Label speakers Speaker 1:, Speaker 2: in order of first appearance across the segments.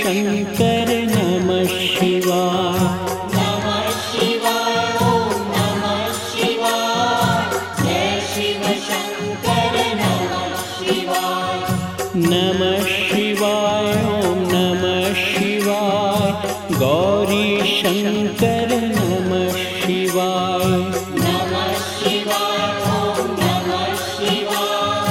Speaker 1: शंकर नमः शिवाय।
Speaker 2: नमः शिवाय ओम नमः शिवाय। जय शिव शंकर नमः शिवाय।
Speaker 1: नमः शिवाय ओम नमः शिवाय। गौरी शंकर नमः शिवाय।
Speaker 2: नमः शिवाय ओम नमः शिवाय।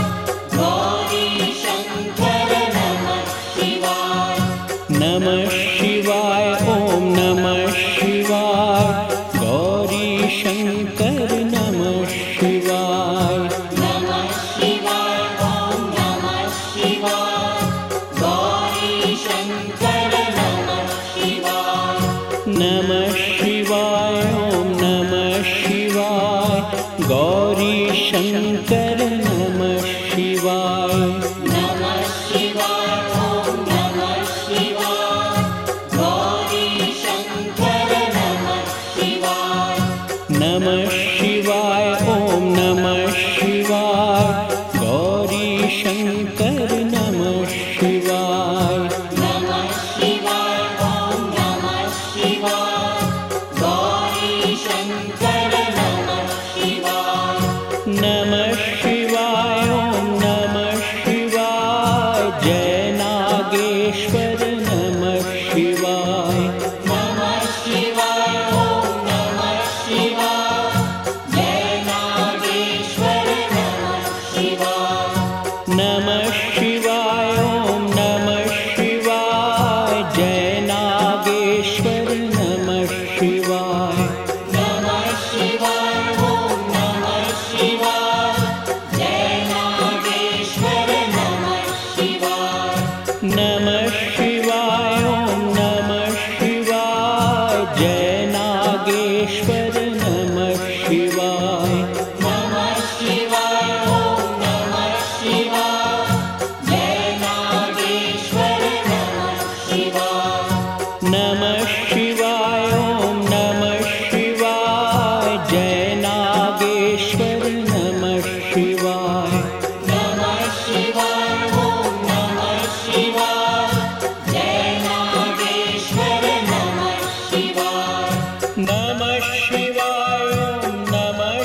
Speaker 2: गौरी शंकर नमः शिवाय।
Speaker 1: नमः शिवाय ओम नमः शिवाय। गौरी शंकर नमः शिवाय।
Speaker 2: नमः शिवाय ओम नमः शिवाय। गौरी शंकर नमः शिवाय।
Speaker 1: नमः शिवाय ओम नमः शिवाय। गौरी शंकर नमः शिवाय।
Speaker 2: नमः शिवाय ओम नमः शिवाय। गौरी शंकर नमः शिवाय।
Speaker 1: नमः शिवाय ओम नमः शिवाय। गौरी शंकर नमः शिवाय।
Speaker 2: नमः शिवाय ओम नमः शिवाय। गौरी शंकर नमः शिवाय।
Speaker 1: नमः शिवाय ओम नमः शिवाय। जय नागेश्वर नमः शिवाय।
Speaker 2: नमः शिवाय ओम नमः शिवाय। जय नागेश्वर नमः शिवाय।
Speaker 1: नमः शिवाय ओम नमः शिवाय। जय नागेश्वर नमः शिवाय।
Speaker 2: नमः शिवाय ओम नमः शिवाय। जय नागेश्वर नमः शिवाय।
Speaker 1: नमः शिवाय ओम नमः शिवाय। जय नागेश्वर नमः शिवाय।
Speaker 2: नमः शिवाय ओम नमः शिवाय। जय नागेश्वर नमः शिवाय।
Speaker 1: नमः शिवाय ओम नमः शिवाय। जय नागेश्वर नमः शिवाय।
Speaker 2: नमः शिवाय ओम नमः शिवाय। जय नागेश्वर नमः शिवाय।
Speaker 1: नमः शिवाय ओम नमः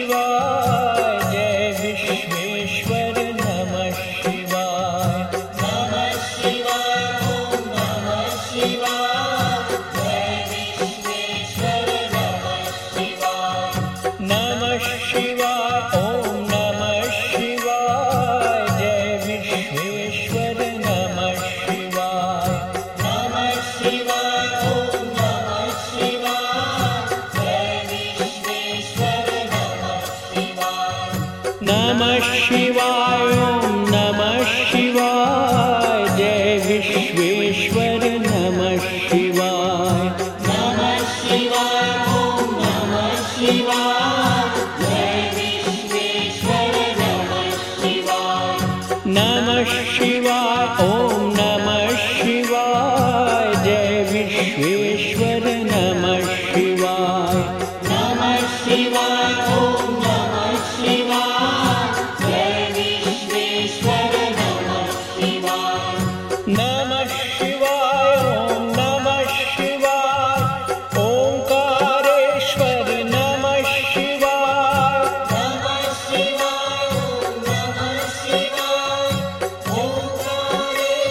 Speaker 1: शिवाय। जय विश्वेश्वर नमः शिवाय।
Speaker 2: नमः शिवाय ओम नमः शिवाय। जय विश्वेश्वर नमः शिवाय।
Speaker 1: नमः शिवाय ओम नमः शिवाय। जय विश्वेश्वर नमः शिवाय।
Speaker 2: नमः शिवाय ओम नमः शिवाय। जय विश्वेश्वर नमः शिवाय।
Speaker 1: नमः शिवाय ओम नमः शिवाय। जय विश्वेश्वर नमः शिवाय।
Speaker 2: नमः शिवाय ओम नमः शिवाय। जय विश्वेश्वर नमः शिवाय।
Speaker 1: नमः शिवाय ओम नमः शिवाय। जय विश्वेश्वर नमः शिवाय।
Speaker 2: नमः शिवाय ओम नमः शिवाय। जय विश्वेश्वर नमः शिवाय।
Speaker 1: नमः शिवाय ओम नमः शिवाय। ओंकारेश्वर नमः शिवाय।
Speaker 2: नमः शिवाय ओम नमः शिवाय। ओंकारेश्वर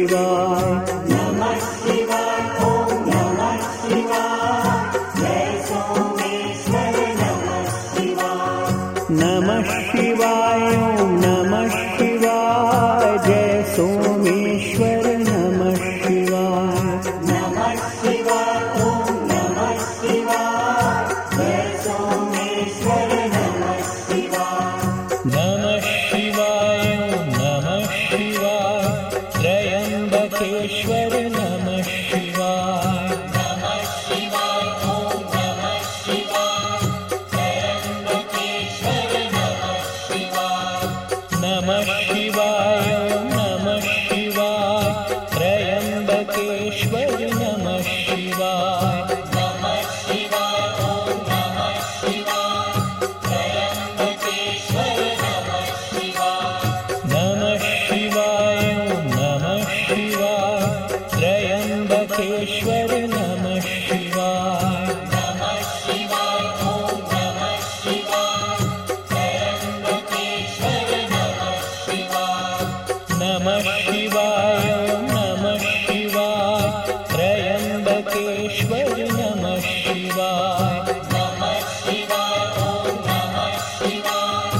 Speaker 1: शिवाय
Speaker 2: नमः शिवाय ॐ नमः शिवाय जय सोमेश्वर नमः शिवाय
Speaker 1: नमः शिवाय ॐ नमः शिवाय जय सोमेश्वर नमः शिवाय
Speaker 2: नमः शिवाय ॐ नमः शिवाय जय सोमेश्वर नमः शिवाय
Speaker 1: नमः शिवाय ॐ नमः शिवाय त्र्यम्बकेश्वर नमः शिवाय
Speaker 2: नमः शिवाय ॐ नमः शिवाय त्र्यम्बकेश्वर नमः शिवाय
Speaker 1: नमः शिवाय ॐ नमः शिवाय त्र्यम्बकेश्वर नमः शिवाय
Speaker 2: नमः शिवाय ॐ नमः शिवाय त्र्यम्बकेश्वर नमः शिवाय
Speaker 1: नमः शिवाय ॐ नमः शिवाय त्र्यम्बकेश्वर नमः शिवाय
Speaker 2: नमः शिवाय ॐ नमः शिवाय त्र्यम्बकेश्वर नमः शिवाय
Speaker 1: नमः शिवाय ॐ नमः शिवाय त्र्यम्बकेश्वर नमः शिवाय
Speaker 2: नमः शिवाय ॐ नमः शिवाय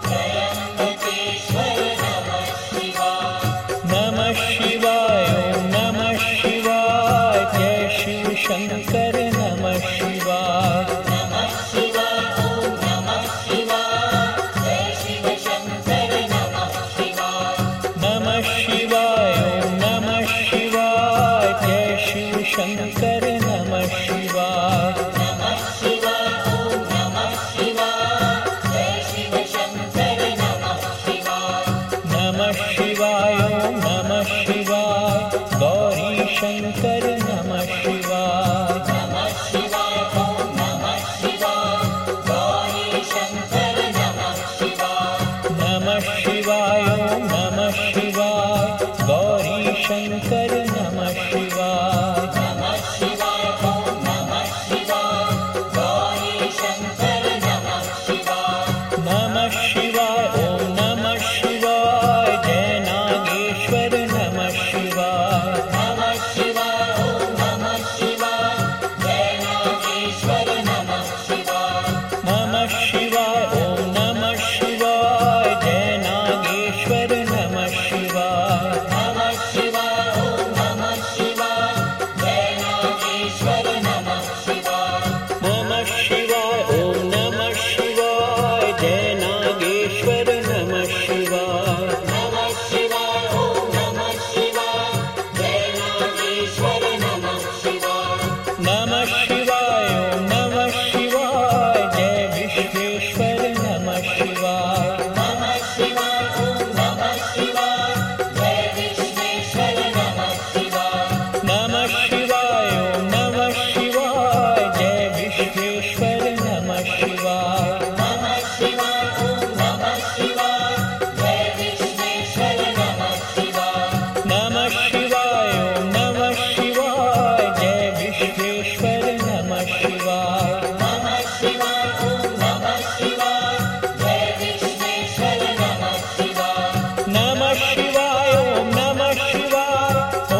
Speaker 2: त्र्यम्बकेश्वर नमः शिवाय
Speaker 1: नमः शिवाय ॐ नमः शिवाय जय शिव शंकर नमः शिवाय
Speaker 2: नमः शिवाय ॐ नमः शिवाय जय शिव शंकर नमः शिवाय
Speaker 1: नमः शिवाय ॐ नमः शिवाय जय शिव शंकर नमः शिवाय
Speaker 2: नमः शिवाय ॐ नमः शिवाय जय शिव शंकर नमः शिवाय
Speaker 1: नमः शिवाय ॐ नमः शिवाय गौरी शंकर नमः शिवाय
Speaker 2: नमः शिवाय ॐ नमः शिवाय गौरी शंकर नमः शिवाय
Speaker 1: नमः शिवाय ॐ नमः शिवाय गौरी शंकर नमः शिवाय
Speaker 2: नमः शिवाय ॐ नमः शिवाय गौरी शंकर नमः शिवाय
Speaker 1: नमः शिवाय ॐ नमः शिवाय जय नागेश्वर नमः शिवाय
Speaker 2: नमः शिवाय ॐ नमः शिवाय जय नागेश्वर नमः शिवाय
Speaker 1: नमः शिवाय ॐ नमः शिवाय जय नागेश्वर नमः शिवाय
Speaker 2: नमः शिवाय ॐ नमः शिवाय जय नागेश्वर नमः शिवाय
Speaker 1: नमः शिवाय ॐ नमः शिवाय जय नागेश्वर नमः शिवाय
Speaker 2: नमः शिवाय ॐ नमः शिवाय जय नागेश्वर नमः शिवाय
Speaker 1: नमः शिवाय ॐ नमः शिवाय जय विश्वेश्वर नमः शिवाय
Speaker 2: नमः शिवाय ॐ नमः शिवाय जय विश्वेश्वर नमः शिवाय
Speaker 1: नमः शिवाय ॐ नमः शिवाय जय विश्वेश्वर नमः शिवाय
Speaker 2: नमः शिवाय ॐ नमः शिवाय जय विश्वेश्वर नमः शिवाय
Speaker 1: नमः शिवाय ॐ नमः शिवाय जय विश्वेश्वर नमः शिवाय
Speaker 2: नमः शिवाय ॐ नमः शिवाय जय विश्वेश्वर नमः शिवाय
Speaker 1: नमः शिवाय ॐ नमः शिवाय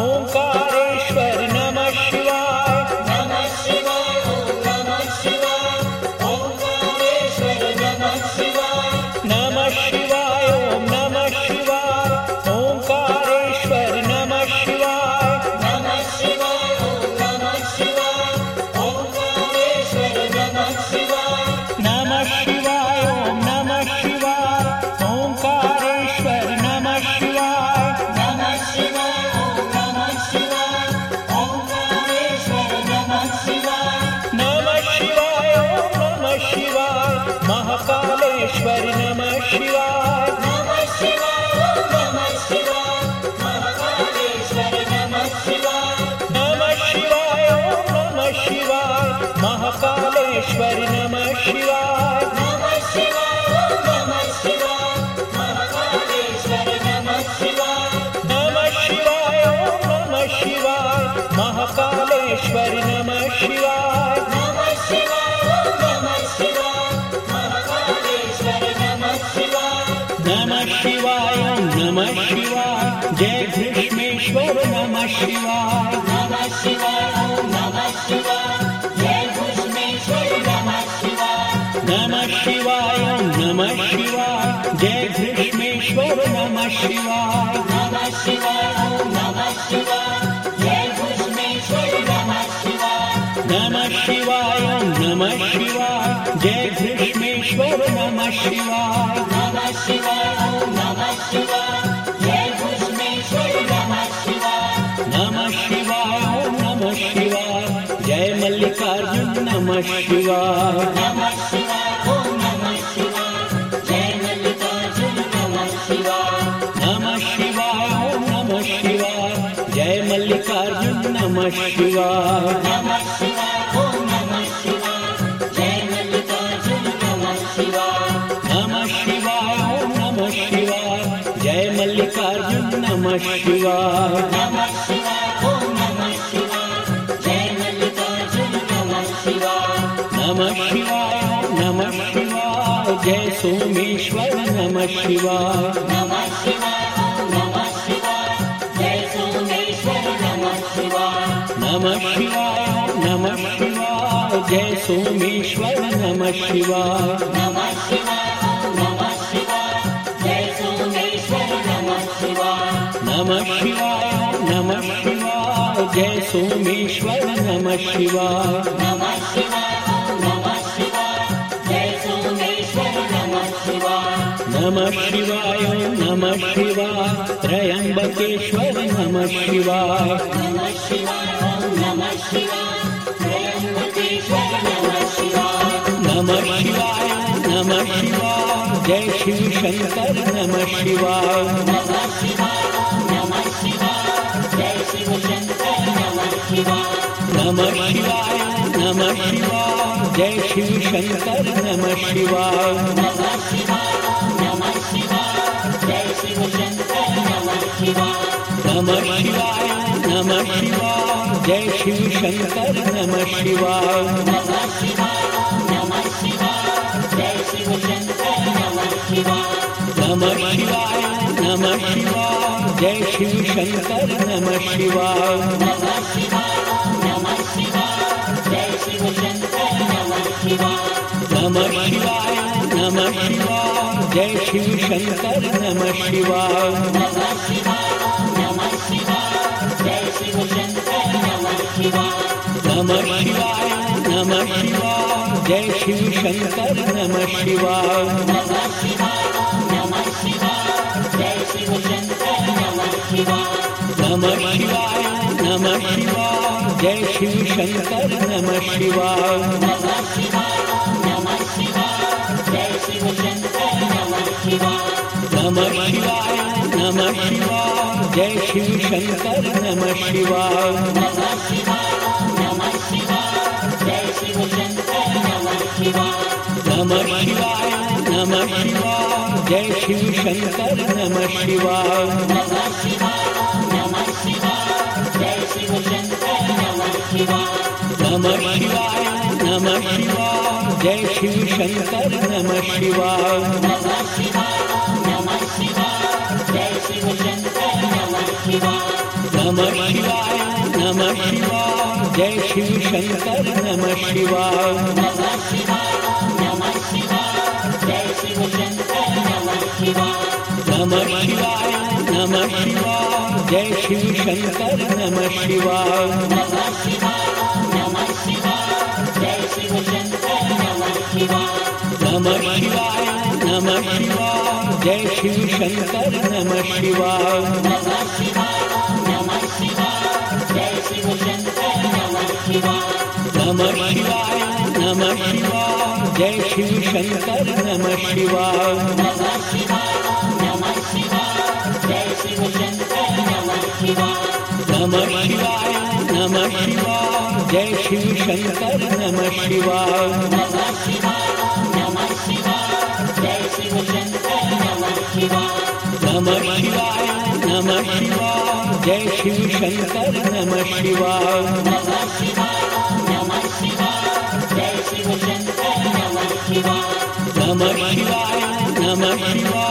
Speaker 1: ओंकारेश्वर नमः शिवाय
Speaker 2: नमः शिवाय ॐ नमः शिवाय ओंकारेश्वर नमः शिवाय
Speaker 1: नमः शिवाय ॐ नमः शिवाय ओंकारेश्वर नमः शिवाय
Speaker 2: नमः शिवाय ॐ नमः शिवाय ओंकारेश्वर नमः शिवाय
Speaker 1: नमः शिवाय ॐ नमः शिवाय ओंकारेश्वर नमः शिवाय
Speaker 2: नमः शिवाय ॐ नमः शिवाय ओंकारेश्वर नमः शिवाय
Speaker 1: नमः शिवाय ॐ नमः शिवाय महाकालेश्वर नमः शिवाय
Speaker 2: नमः शिवाय ॐ नमः शिवाय महाकालेश्वर नमः शिवाय
Speaker 1: नमः शिवाय ॐ नमः शिवाय महाकालेश्वर नमः शिवाय
Speaker 2: नमः शिवाय ॐ नमः शिवाय महाकालेश्वर नमः शिवाय
Speaker 1: नमः शिवाय ॐ नमः शिवाय महाकालेश्वर नमः शिवाय
Speaker 2: नमः शिवाय ॐ नमः शिवाय महाकालेश्वर नमः शिवाय
Speaker 1: नमः शिवाय ॐ नमः शिवाय जय भीष्मेश्वर घृष्मेश्वर नमः शिवाय।
Speaker 2: नमः शिवाय ओम नमः शिवाय जय घृष्मेश्वर नमः शिवाय।
Speaker 1: नमः शिवाय ओम नमः शिवाय जय घृष्मेश्वर नमः शिवाय।
Speaker 2: नमः शिवाय ओम नमः शिवाय जय घृष्मेश्वर नमः शिवाय।
Speaker 1: नमः शिवाय ओम नमः शिवाय जय घृष्मेश्वर नमः शिवाय।
Speaker 2: नमः शिवाय ओम नमः शिवाय जय घृष्मेश्वर नमः शिवाय।
Speaker 1: नमः शिवाय ओम नमः शिवाय जय मल्लिकार्जुन नमः शिवाय।
Speaker 2: नमः शिवाय ओम नमः शिवाय जय मल्लिकार्जुन नमः शिवाय।
Speaker 1: नमः शिवाय ओम नमः शिवाय जय मल्लिकार्जुन नमः शिवाय।
Speaker 2: नमः शिवाय ओम नमः शिवाय जय मल्लिकार्जुन नमः शिवाय।
Speaker 1: नमः शिवाय ओम नमः शिवाय जय मल्लिकार्जुन नमः शिवाय।
Speaker 2: नमः शिवाय ओम नमः शिवाय जय मल्लिकार्जुन नमः शिवाय।
Speaker 1: नमः शिवाय ओम नमः शिवाय जय सोमेश्वर नमः शिवाय।
Speaker 2: नमः शिवाय ओम नमः शिवाय जय सोमेश्वर नमः शिवाय।
Speaker 1: नमः शिवाय ओम नमः शिवाय जय सोमेश्वर नमः शिवाय।
Speaker 2: नमः शिवाय ओम नमः शिवाय जय सोमेश्वर नमः शिवाय।
Speaker 1: नमः शिवाय ओम नमः शिवाय जय सोमेश्वर नमः शिवाय।
Speaker 2: नमः शिवाय ओम नमः शिवाय जय सोमेश्वर नमः शिवाय।
Speaker 1: नमः शिवाय ओम नमः शिवाय त्र्यंबकेश्वर नमः शिवाय।
Speaker 2: नमः शिवाय ओम नमः शिवाय त्र्यंबकेश्वर नमः शिवाय।
Speaker 1: नमः शिवाय ओम नमः शिवाय जय शिव शंकर नमः शिवाय।
Speaker 2: नमः शिवाय ओम नमः शिवाय जय शिव शंकर नमः शिवाय।
Speaker 1: नमः शिवाय ओम नमः शिवाय जय शिव शंकर नमः शिवाय।
Speaker 2: नमः शिवाय ओम नमः शिवाय जय शिव शंकर नमः शिवाय।
Speaker 1: नमः शिवाय ओम नमः शिवाय जय शिव शंकर नमः शिवाय।
Speaker 2: नमः शिवाय ओम नमः शिवाय जय शिव शंकर नमः शिवाय।
Speaker 1: नमः शिवाय ओम नमः शिवाय जय शिव शंकर नमः शिवाय।
Speaker 2: नमः शिवाय ओम नमः शिवाय जय शिव शंकर नमः शिवाय।
Speaker 1: नमः शिवाय ओम नमः शिवाय जय शिव शंकर नमः शिवाय।
Speaker 2: नमः शिवाय ओम नमः शिवाय जय शिव शंकर नमः शिवाय।
Speaker 1: नमः शिवाय ओम नमः शिवाय जय शिव शंकर नमः शिवाय।
Speaker 2: नमः शिवाय ओम नमः शिवाय जय शिव शंकर नमः शिवाय।
Speaker 1: नमः शिवाय ओम नमः शिवाय जय शिव शंकर नमः शिवाय।
Speaker 2: नमः शिवाय ओम नमः शिवाय जय शिव शंकर नमः शिवाय।
Speaker 1: नमः शिवाय ओम नमः शिवाय जय शिव शंकर नमः शिवाय।
Speaker 2: नमः शिवाय ओम नमः शिवाय जय शिव शंकर नमः शिवाय।
Speaker 1: नमः शिवाय ओम नमः शिवाय जय शिव शंकर नमः शिवाय।
Speaker 2: नमः शिवाय ओम नमः शिवाय जय शिव शंकर नमः शिवाय।
Speaker 1: नमः शिवाय ओम नमः शिवाय जय शिव शंकर नमः शिवाय।
Speaker 2: नमः शिवाय ओम नमः शिवाय जय शिव शंकर नमः शिवाय।
Speaker 1: नमः शिवाय ओम नमः शिवाय जय शिव शंकर नमः शिवाय।
Speaker 2: नमः शिवाय ओम नमः शिवाय जय शिव शंकर नमः शिवाय।
Speaker 1: नमः शिवाय ओम नमः शिवाय जय शिव शंकर नमः शिवाय।
Speaker 2: नमः शिवाय ओम नमः शिवाय जय शिव शंकर नमः शिवाय।
Speaker 1: नमः शिवाय ओम नमः शिवाय जय शिव शंकर नमः शिवाय।
Speaker 2: नमः शिवाय ओम नमः शिवाय जय शिव शंकर नमः शिवाय।
Speaker 1: नमः शिवाय ओम नमः शिवाय जय शिव शंकर नमः शिवाय।
Speaker 2: नमः शिवाय ओम नमः शिवाय जय शिव शंकर नमः शिवाय।
Speaker 1: नमः शिवाय ओम नमः शिवाय जय शिव शंकर नमः शिवाय।
Speaker 2: नमः शिवाय ओम नमः शिवाय जय शिव शंकर नमः शिवाय।
Speaker 1: नमः शिवाय ओम नमः शिवाय जय शिव शंकर नमः शिवाय।
Speaker 2: नमः शिवाय ओम नमः शिवाय जय शिव शंकर नमः शिवाय।
Speaker 1: नमः शिवाय ओम नमः शिवाय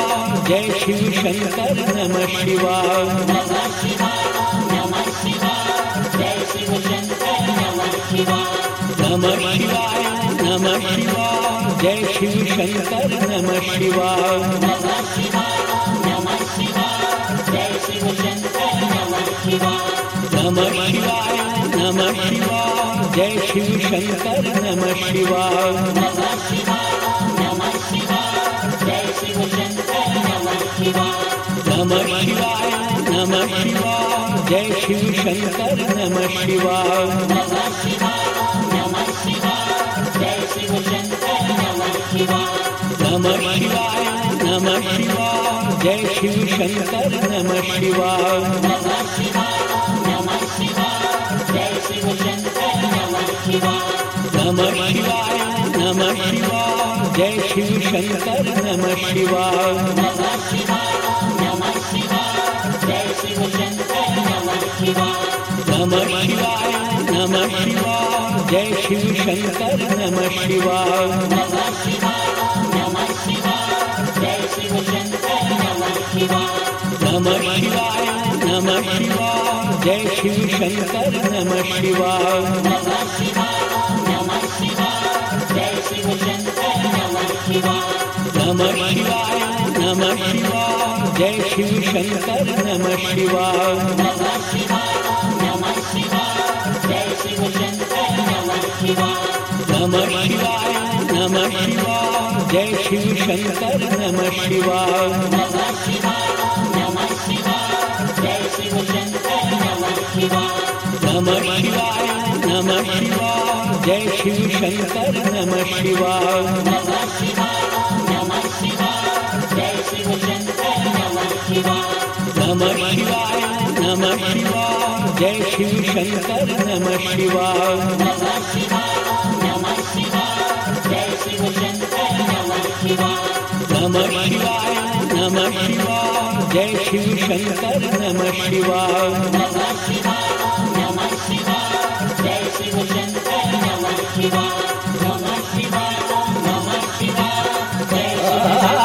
Speaker 1: जय शिव शंकर नमः शिवाय
Speaker 2: नमः शिवाय ओम नमः शिवाय जय शिव शंकर नमः शिवाय
Speaker 1: नमः शिवाय नमः शिवाय जय शिव शंकर नमः शिवाय
Speaker 2: नमः शिवाय ओम नमः शिवाय जय शिव शंकर नमः शिवाय
Speaker 1: नमः शिवाय नमः शिवाय जय शिव शंकर नमः शिवाय
Speaker 2: नमः शिवाय ओम नमः शिवाय जय शिव शंकर नमः शिवाय
Speaker 1: नमः शिवाय नमः शिवाय जय शिव शंकर नमः शिवाय
Speaker 2: नमः शिवाय ओम नमः शिवाय जय शिव शंकर नमः शिवाय
Speaker 1: नमः शिवाय नमः शिवाय जय शिव शंकर नमः शिवाय
Speaker 2: नमः शिवाय ओम नमः शिवाय जय शिव शंकर नमः शिवाय
Speaker 1: नमः शिवाय नमः शिवाय जय शिव शंकर नमः शिवाय
Speaker 2: नमः शिवाय ओम नमः शिवाय जय शिव शंकर नमः शिवाय
Speaker 1: नमः शिवाय नमः शिवाय जय शिव शंकर नमः शिवाय
Speaker 2: नमः शिवाय ओम नमः शिवाय जय शिव शंकर नमः शिवाय
Speaker 1: नमः शिवाय नमः शिवाय जय शिव शंकर नमः शिवाय
Speaker 2: नमः शिवाय ओम नमः शिवाय जय शिव शंकर नमः शिवाय
Speaker 1: नमः शिवाय नमः शिवाय जय शिव शंकर नमः शिवाय
Speaker 2: नमः शिवाय ओम नमः शिवाय जय शिव शंकर नमः शिवाय
Speaker 1: नमः शिवाय नमः शिवाय जय शिव शंकर नमः शिवाय
Speaker 2: नमः शिवाय ओम नमः शिवाय जय शिव शंकर नमः शिवाय
Speaker 1: नमः शिवाय नमः शिवाय जय शिव शंकर नमः शिवाय
Speaker 2: नमः शिवाय ओम नमः शिवाय जय शिव शंकर नमः शिवाय
Speaker 1: नमः शिवाय नमः शिवाय जय शिव शंकर नमः शिवाय
Speaker 2: नमः शिवाय ओम नमः शिवाय जय शिव शंकर नमः शिवाय
Speaker 1: नमः शिवाय नमः शिवाय जय शिव शंकर नमः शिवाय
Speaker 2: नमः शिवाय ओम नमः शिवाय जय शिव शंकर नमः शिवाय नमः शिवाय ओम नमः शिवाय जय शिव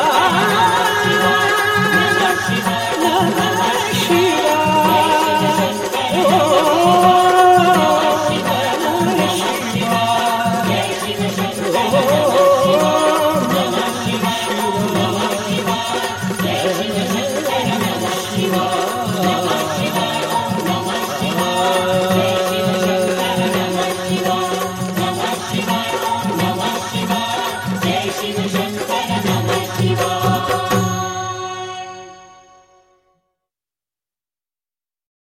Speaker 2: शंकर नमः शिवाय